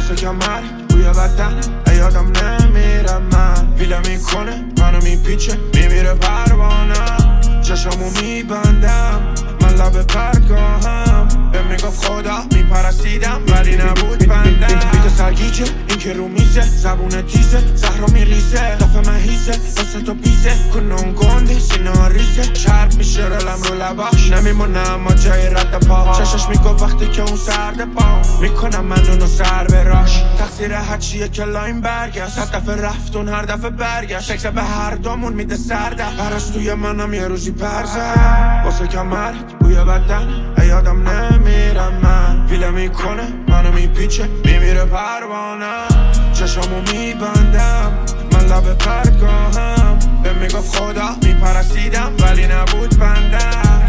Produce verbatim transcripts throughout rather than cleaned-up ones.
واسه کمر بوی بدن یادم نمیره من ویله میکنه منو میپیچه میمیره پروانه چشمو میبندم من لب پرگاهم به میگفت خدا میپرستیدم ولی نبود بندم بیت سرگیجه این که رو میزه زبون تیزه زهرا میریزه دفعه مهیزه واسه تو بیزه کنون گنده سینا ریزه شرب میشه رلم رو لباش نمیمونم ما جای رد پا چشش میگفت وقتی که اون سرد پا میکنم من اونو سر براش تقصیر هرچیه که لاین برگشت هر دفعه رفتون هر دفعه برگشت شکل به هر دومون میده سرده پرستوی منم یه روزی پرزه واسه کمرت بوی بدن یادم نمیره من ویله میکنه منو میپیچه میمیره پروانه چشمو میبندم من لب پرگاهم به میگفت خدا میپرستیدم ولی نبود بندم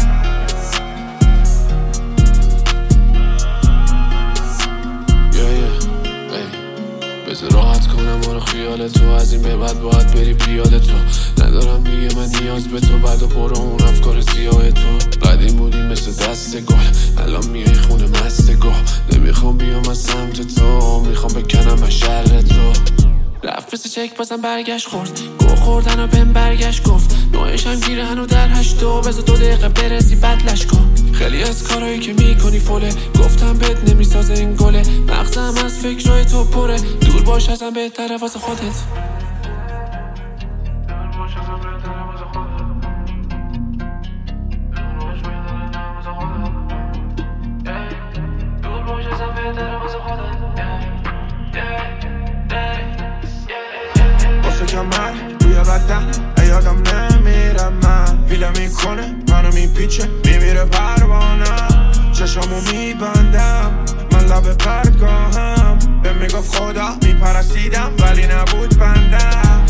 بذار راحت کنم برو خیال تو از این به بعد باید بری پیاده تو ندارم دیگه من نیاز به تو بعد و برو اون افکار سیاه تو قدیم بودی مثل دست گل الان میای خونه مست گل نمیخوام بیام از سمت تو میخوام بکنم از شر تو رفت مثل چک بازم برگشت خورد گو خوردن و بهم برگشت گفت نوعشم گیره هنو در هشتو بذار دو دقیقه برسی بدلش کن خیلی از کارهایی که میکنی فوله گفتم بهت نمیسازه این گله مغزم از فکرهای تو پره دور باش ازم بهتره واسه خودت واسه کمر بوی بدن یادم نمیره من ویله میکنه منو میپیچه میمیره پروانه چشمو میبندم من لب پرگاهم به میگفت خدا میپرستیدم ولی نبود بندم